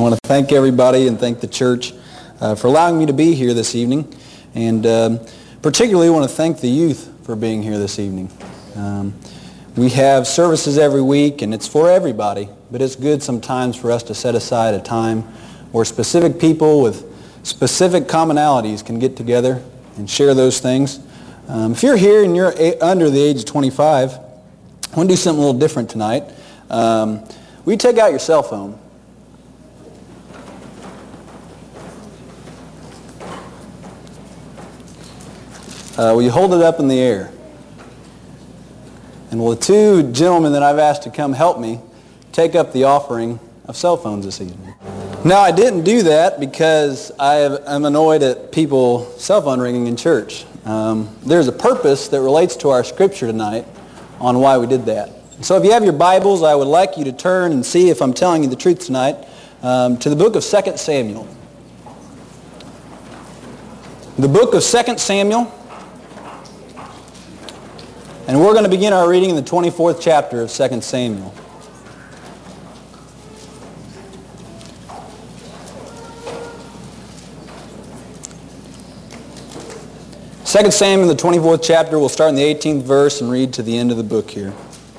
I want to thank everybody and thank the church for allowing me to be here this evening, and particularly want to thank the youth for being here this evening. We have services every week, and it's for everybody, but it's good sometimes for us to set aside a time where specific people with specific commonalities can get together and share those things. If you're here and you're under the age of 25, I want to do something a little different tonight. Will you take out your cell phone? Will you hold it up in the air? And will the two gentlemen that I've asked to come help me take up the offering of cell phones this evening? Now, I didn't do that because I'm annoyed at people cell phone ringing in church. There's a purpose that relates to our scripture tonight on why we did that. So if you have your Bibles, I would like you to turn and see if I'm telling you the truth tonight to the book of 2 Samuel. The book of 2 Samuel. And we're going to begin our reading in the 24th chapter of 2 Samuel. Second Samuel, the 24th chapter, we'll start in the 18th verse and read to the end of the book here.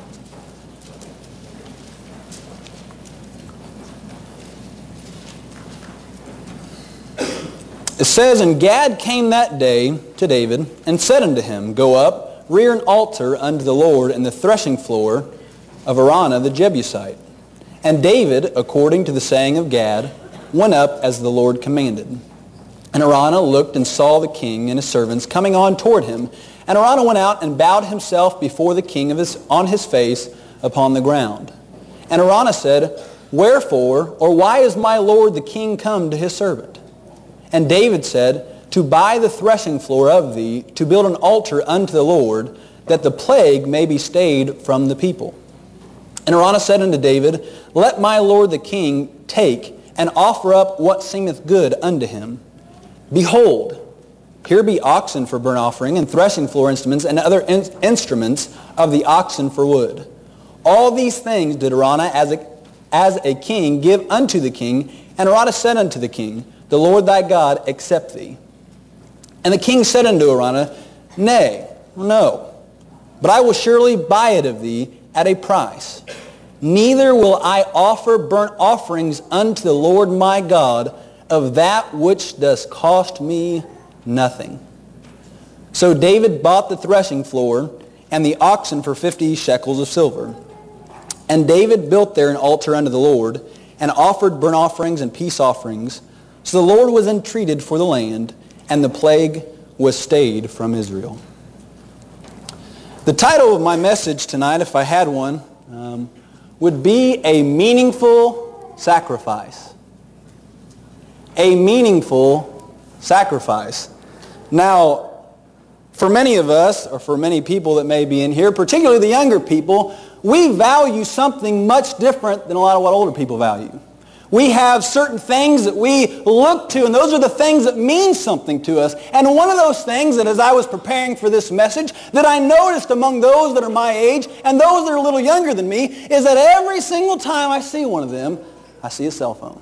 It says, "And Gad came that day to David, and said unto him, Go up, rear an altar unto the Lord in the threshing floor of Araunah the Jebusite. And David, according to the saying of Gad, went up as the Lord commanded. And Araunah looked and saw the king and his servants coming on toward him. And Araunah went out and bowed himself before the king on his face upon the ground. And Araunah said, Wherefore, or why is my lord the king come to his servant? And David said, To buy the threshing floor of thee, to build an altar unto the Lord, that the plague may be stayed from the people. And Araunah said unto David, Let my lord the king take and offer up what seemeth good unto him. Behold, here be oxen for burnt offering, and threshing floor instruments, and other instruments of the oxen for wood. All these things did Araunah as a king give unto the king. And Araunah said unto the king, The Lord thy God accept thee. And the king said unto Araunah, Nay, no, but I will surely buy it of thee at a price. Neither will I offer burnt offerings unto the Lord my God of that which does cost me nothing. So David bought the threshing floor and the oxen for 50 shekels of silver. And David built there an altar unto the Lord, and offered burnt offerings and peace offerings. So the Lord was entreated for the land, and the plague was stayed from Israel." The title of my message tonight, if I had one, would be A Meaningful Sacrifice. A meaningful sacrifice. Now, for many of us, or for many people that may be in here, particularly the younger people, we value something much different than a lot of what older people value. We have certain things that we look to, and those are the things that mean something to us. And one of those things that as I was preparing for this message, that I noticed among those that are my age and those that are a little younger than me, is that every single time I see one of them, I see a cell phone.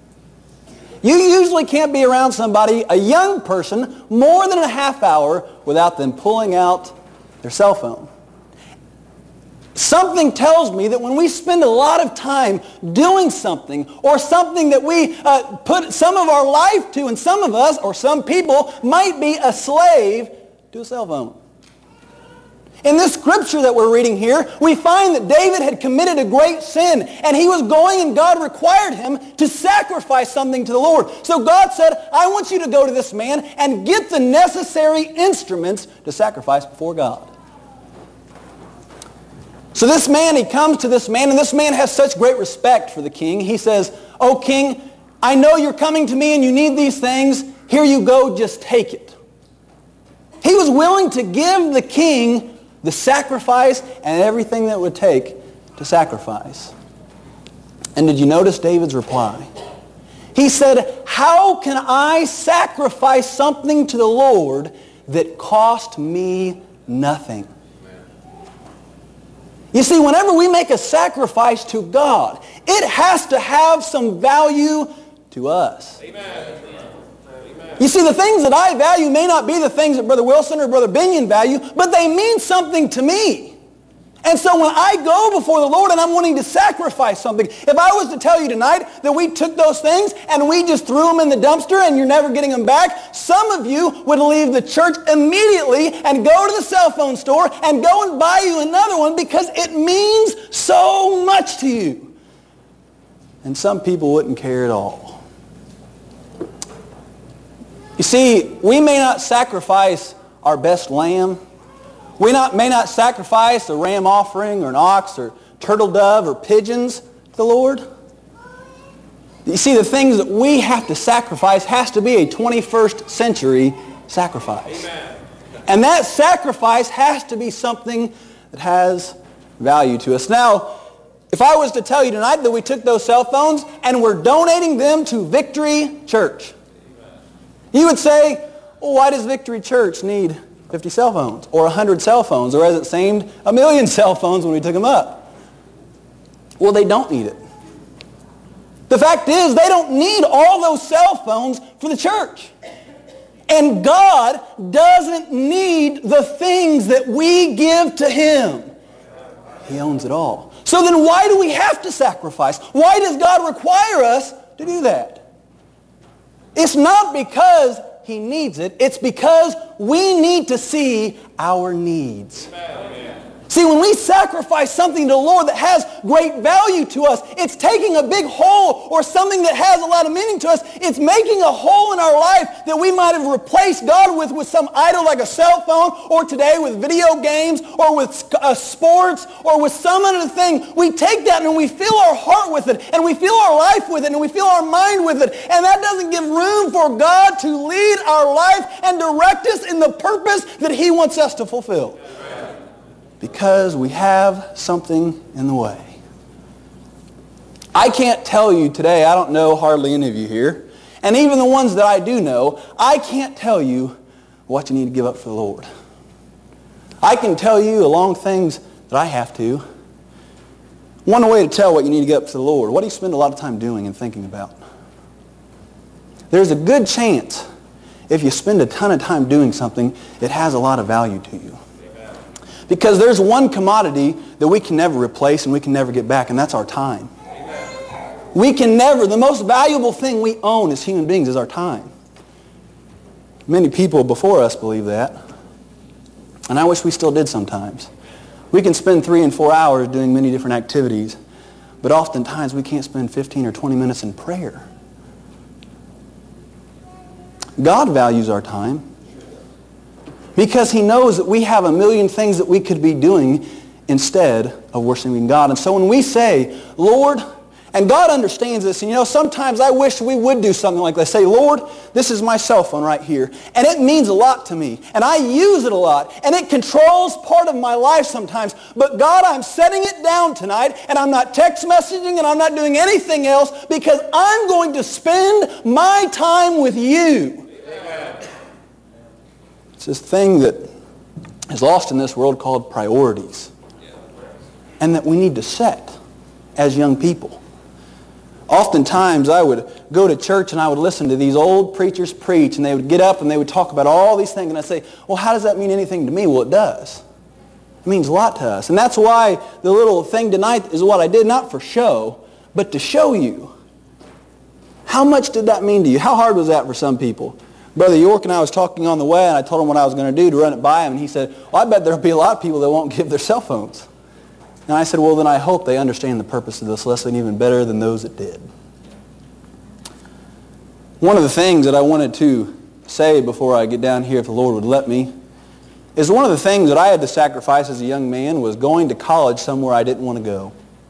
You usually can't be around somebody, a young person, more than a half hour without them pulling out their cell phone. Something tells me that when we spend a lot of time doing something, or something that we put some of our life to, and some of us, or some people, might be a slave to a cell phone. In this scripture that we're reading here, we find that David had committed a great sin, and he was going, and God required him to sacrifice something to the Lord. So God said, I want you to go to this man and get the necessary instruments to sacrifice before God. So this man, he comes to this man, and this man has such great respect for the king. He says, "O king, I know you're coming to me and you need these things. Here you go, just take it." He was willing to give the king the sacrifice and everything that it would take to sacrifice. And did you notice David's reply? He said, "How can I sacrifice something to the Lord that cost me nothing?" You see, whenever we make a sacrifice to God, it has to have some value to us. Amen. You see, the things that I value may not be the things that Brother Wilson or Brother Binion value, but they mean something to me. And so when I go before the Lord and I'm wanting to sacrifice something, if I was to tell you tonight that we took those things and we just threw them in the dumpster and you're never getting them back, some of you would leave the church immediately and go to the cell phone store and go and buy you another one because it means so much to you. And some people wouldn't care at all. You see, we may not sacrifice our best lamb. We may not sacrifice a ram offering or an ox or turtle dove or pigeons to the Lord. You see, the things that we have to sacrifice has to be a 21st century sacrifice. Amen. And that sacrifice has to be something that has value to us. Now, if I was to tell you tonight that we took those cell phones and we're donating them to Victory Church, you would say, well, why does Victory Church need 50 cell phones or 100 cell phones, or as it seemed, 1,000,000 cell phones when we took them up? Well, they don't need it. The fact is, they don't need all those cell phones for the church. And God doesn't need the things that we give to Him. He owns it all. So then why do we have to sacrifice? Why does God require us to do that? It's not because He needs it. It's because we need to see our needs. Amen. See, when we sacrifice something to the Lord that has great value to us, it's taking a big hole or something that has a lot of meaning to us. It's making a hole in our life that we might have replaced God with some idol like a cell phone, or today with video games, or with sports, or with some other thing. We take that and we fill our heart with it, and we fill our life with it, and we fill our mind with it. And that doesn't give room for God to lead our life and direct us in the purpose that He wants us to fulfill. Because we have something in the way. I can't tell you today, I don't know hardly any of you here, and even the ones that I do know, I can't tell you what you need to give up for the Lord. I can tell you along things that I have to. One way to tell what you need to give up for the Lord, what do you spend a lot of time doing and thinking about? There's a good chance if you spend a ton of time doing something, it has a lot of value to you. Because there's one commodity that we can never replace and we can never get back, and that's our time. Amen. We can never, the most valuable thing we own as human beings is our time. Many people before us believe that, and I wish we still did sometimes. We can spend 3 and 4 hours doing many different activities, but oftentimes we can't spend 15 or 20 minutes in prayer. God values our time. Because He knows that we have a million things that we could be doing instead of worshiping God. And so when we say, Lord, and God understands this, and you know, sometimes I wish we would do something like this. Say, Lord, this is my cell phone right here, and it means a lot to me, and I use it a lot, and it controls part of my life sometimes. But God, I'm setting it down tonight, and I'm not text messaging, and I'm not doing anything else, because I'm going to spend my time with You. Amen. It's this thing that is lost in this world called priorities, and that we need to set as young people. Oftentimes I would go to church and I would listen to these old preachers preach, and they would get up and they would talk about all these things, and I'd say, well, how does that mean anything to me? Well, it does. It means a lot to us. And that's why the little thing tonight is what I did, not for show, but to show you. How much did that mean to you? How hard was that for some people? Brother York and I was talking on the way, and I told him what I was going to do to run it by him, and he said, well, I bet there'll be a lot of people that won't give their cell phones. And I said, well, then I hope they understand the purpose of this lesson even better than those that did. One of the things that I wanted to say before I get down here, if the Lord would let me, is one of the things that I had to sacrifice as a young man was going to college somewhere I didn't want to go.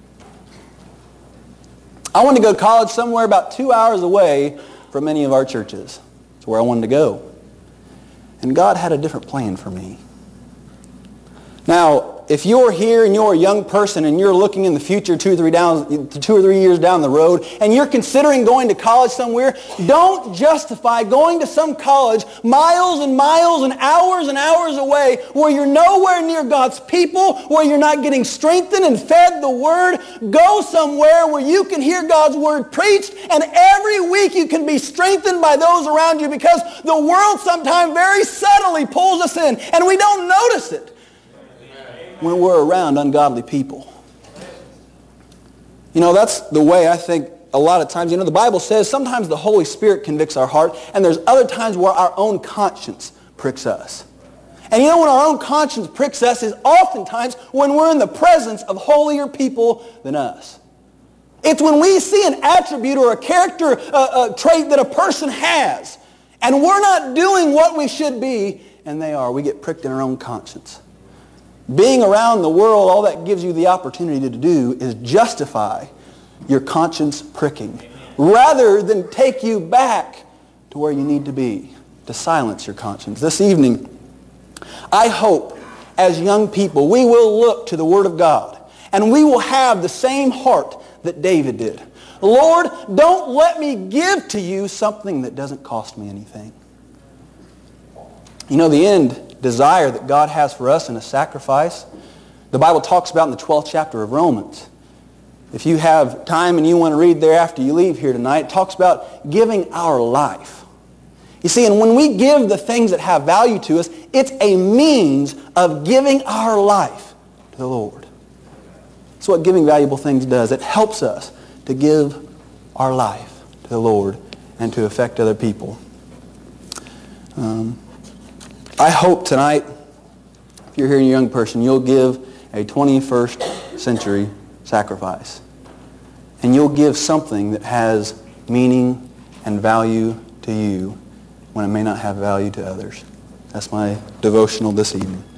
I wanted to go to college somewhere about 2 hours away from many of our churches. It's where I wanted to go. And God had a different plan for me. Now, if you're here and you're a young person and you're looking in the future 2 or 3 years down the road and you're considering going to college somewhere, don't justify going to some college miles and miles and hours away where you're nowhere near God's people, where you're not getting strengthened and fed the Word. Go somewhere where you can hear God's Word preached, and every week you can be strengthened by those around you, because the world sometimes very subtly pulls us in and we don't notice it when we're around ungodly people. That's the way I think a lot of times. The Bible says sometimes the Holy Spirit convicts our heart, and there's other times where our own conscience pricks us. And when our own conscience pricks us is oftentimes when we're in the presence of holier people than us. It's when we see an attribute or a character trait that a person has, and we're not doing what we should be, and they are. We get pricked in our own conscience. Being around the world, all that gives you the opportunity to do is justify your conscience pricking, rather than take you back to where you need to be, to silence your conscience. This evening, I hope as young people we will look to the Word of God, and we will have the same heart that David did. Lord, don't let me give to you something that doesn't cost me anything. The end desire that God has for us in a sacrifice, the Bible talks about in the 12th chapter of Romans. If you have time and you want to read there after you leave here tonight, it talks about giving our life. You see, and when we give the things that have value to us, it's a means of giving our life to the Lord. That's what giving valuable things does. It helps us to give our life to the Lord and to affect other people. I hope tonight, if you're here and you're a young person, you'll give a 21st century sacrifice. And you'll give something that has meaning and value to you when it may not have value to others. That's my devotional this evening.